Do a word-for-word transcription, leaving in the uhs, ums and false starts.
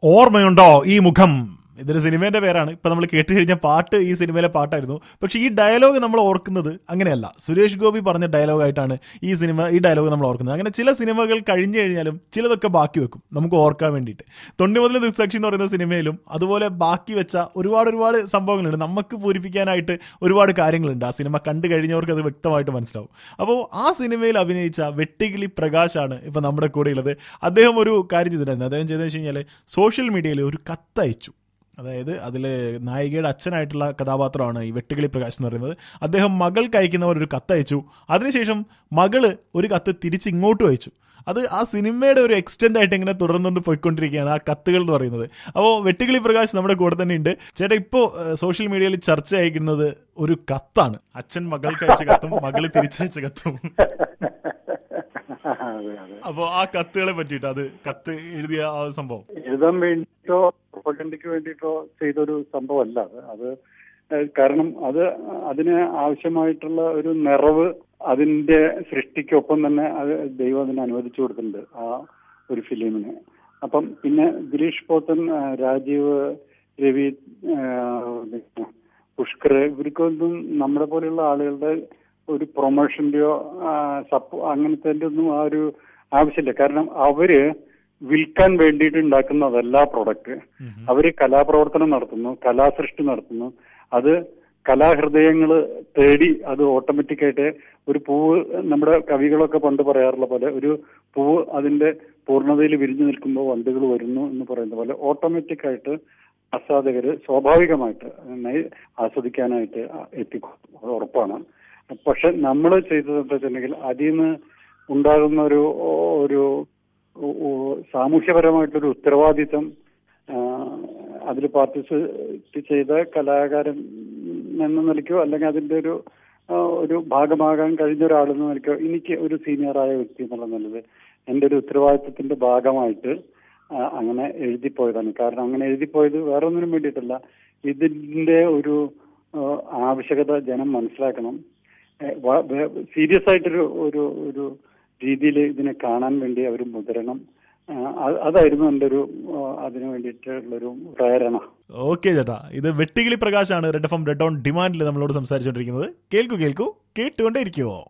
ഓർമ്മയുണ്ടോ ഈ മുഖം? ഇതൊരു സിനിമേന്റെ പേരാണ്. ഇപ്പൊ നമ്മൾ കേട്ട് കഴിഞ്ഞ പാട്ട് ഈ സിനിമയിലെ പാട്ടായിരുന്നു. പക്ഷെ ഈ ഡയലോഗ് നമ്മൾ ഓർക്കുന്നത് അങ്ങനെയല്ല. സുരേഷ് ഗോപി പറഞ്ഞ ഡയലോഗായിട്ടാണ് ഈ സിനിമ ഈ ഡയലോഗ് നമ്മൾ ഓർക്കുന്നത്. അങ്ങനെ ചില സിനിമകൾ കഴിഞ്ഞു കഴിഞ്ഞാലും ചിലതൊക്കെ ബാക്കി വെക്കും നമുക്ക് ഓർക്കാൻ വേണ്ടിയിട്ട്. തൊണ്ണി മുതൽ ദൃക്സാക്ഷി എന്ന് പറയുന്ന സിനിമയിലും അതുപോലെ ബാക്കി വെച്ച ഒരുപാട് ഒരുപാട് സംഭവങ്ങളുണ്ട്. നമുക്ക് പൂരിപ്പിക്കാനായിട്ട് ഒരുപാട് കാര്യങ്ങളുണ്ട്. ആ സിനിമ കണ്ടു കഴിഞ്ഞവർക്ക് അത് വ്യക്തമായിട്ട് മനസ്സിലാവും. അപ്പോൾ ആ സിനിമയിൽ അഭിനയിച്ച വെട്ടിക്കിളി പ്രകാശാണ് ഇപ്പൊ നമ്മുടെ കൂടെ ഉള്ളത്. അദ്ദേഹം ഒരു കാര്യം ചെയ്തിട്ടുണ്ടായിരുന്നു. അദ്ദേഹം ചെയ്തതെന്ന് വെച്ച് കഴിഞ്ഞാൽ സോഷ്യൽ മീഡിയയിൽ ഒരു കത്തയച്ചു. അതായത് അതിൽ നായികയുടെ അച്ഛനായിട്ടുള്ള കഥാപാത്രമാണ് ഈ വെട്ടുകിളി പ്രകാശ് എന്ന് പറയുന്നത്. അദ്ദേഹം മകൾക്ക് അയക്കുന്നവർ ഒരു കത്തയച്ചു. അതിനുശേഷം മകള് ഒരു കത്ത് തിരിച്ച് ഇങ്ങോട്ടും അയച്ചു. അത് ആ സിനിമയുടെ ഒരു എക്സ്റ്റെൻഡ് ആയിട്ട് ഇങ്ങനെ തുടർന്നുകൊണ്ട് പോയിക്കൊണ്ടിരിക്കുകയാണ് ആ കത്തുകൾ എന്ന് പറയുന്നത്. അപ്പോൾ വെട്ടുകിളി പ്രകാശ് നമ്മുടെ കൂടെ തന്നെ ഉണ്ട്. ചേട്ടാ, ഇപ്പോൾ സോഷ്യൽ മീഡിയയിൽ ചർച്ച അയക്കുന്നത് ഒരു കത്താണ്. അച്ഛൻ മകൾക്ക് അയച്ച കത്തും മകള് തിരിച്ചയച്ച കത്തും. അപ്പൊ ആ കത്തുകളെ പറ്റിയിട്ട്, അത് കത്ത് എഴുതിയ ആ സംഭവം എഴുതാൻ വേണ്ടിയിട്ടോ പ്രൊപ്പഗൻഡയ്ക്ക് വേണ്ടിയിട്ടോ ചെയ്തൊരു സംഭവമല്ല അത്. അത് കാരണം അത് അതിന് ആവശ്യമായിട്ടുള്ള ഒരു നിറവ് അതിന്റെ സൃഷ്ടിക്കൊപ്പം തന്നെ അത് ദൈവം അതിനെ അനുവദിച്ചു കൊടുത്തിട്ടുണ്ട് ആ ഒരു ഫിലിമിന്. അപ്പം പിന്നെ ഗിരീഷ് പോത്തൻ, രാജീവ് രവി, പുഷ്കർ, ഇവർക്കൊന്നും നമ്മുടെ പോലെയുള്ള ആളുകളുടെ ഒരു പ്രൊമോഷന്റെയോ സപ്പോ അങ്ങനത്തെ ഒന്നും ആ ഒരു ആവശ്യമില്ല. കാരണം അവര് വിൽക്കാൻ വേണ്ടിയിട്ട് ഉണ്ടാക്കുന്നതല്ല പ്രൊഡക്റ്റ്. അവര് കലാപ്രവർത്തനം നടത്തുന്നു, കലാസൃഷ്ടി നടത്തുന്നു. അത് കലാഹൃദയങ്ങള് തേടി അത് ഓട്ടോമാറ്റിക്കായിട്ട് ഒരു പൂവ്, നമ്മുടെ കവികളൊക്കെ പണ്ട് പറയാറുള്ള പോലെ, ഒരു പൂവ് അതിന്റെ പൂർണ്ണതയിൽ വിരിഞ്ഞു നിൽക്കുമ്പോൾ വണ്ടുകൾ വരുന്നു എന്ന് പറയുന്ന പോലെ ഓട്ടോമാറ്റിക്കായിട്ട് ആസ്വാദകര് സ്വാഭാവികമായിട്ട് ആസ്വദിക്കാനായിട്ട് എത്തിക്കും. അത് ഉറപ്പാണ്. പക്ഷെ നമ്മൾ ചെയ്തത് എന്താ വെച്ചിട്ടുണ്ടെങ്കിൽ അതിൽ നിന്ന് ഉണ്ടാകുന്ന ഒരു ഒരു സാമൂഹ്യപരമായിട്ടൊരു ഉത്തരവാദിത്വം അതിൽ പാർട്ടിസിപ്പേറ്റ് ചെയ്ത കലാകാരൻ എന്ന നിലയ്ക്കോ അല്ലെങ്കിൽ അതിന്റെ ഒരു ഒരു ഭാഗമാകാൻ കഴിഞ്ഞ ഒരാളെന്ന നിലയ്ക്കോ എനിക്ക് ഒരു സീനിയറായ വ്യക്തി എന്നുള്ള നിലയിൽ എൻ്റെ ഒരു ഉത്തരവാദിത്വത്തിന്റെ ഭാഗമായിട്ട് അങ്ങനെ എഴുതിപ്പോയതാണ്. കാരണം അങ്ങനെ എഴുതിപ്പോയത് വേറെ ഒന്നിനും വേണ്ടിയിട്ടല്ല, ഇതിന്റെ ഒരു ആവശ്യകത ജനം മനസ്സിലാക്കണം. സീരിയസ് ആയിട്ടൊരു ഒരു ഒരു രീതിയിൽ ഇതിനെ കാണാൻ വേണ്ടി അവർ മുതിരണം. അതായിരുന്നു എൻ്റെ ഒരു അതിനു വേണ്ടിയിട്ടുള്ളൊരു പ്രേരണ. ഓക്കെ ചേട്ടാ, ഇത് വെട്ടിക്കിളി പ്രകാശാണ് red F M red on ഡിമാൻഡിൽ നമ്മളോട് സംസാരിച്ചുകൊണ്ടിരിക്കുന്നത്. കേൾക്കൂ കേൾക്കൂ കേട്ടുകൊണ്ടേ ഇരിക്കുവോ.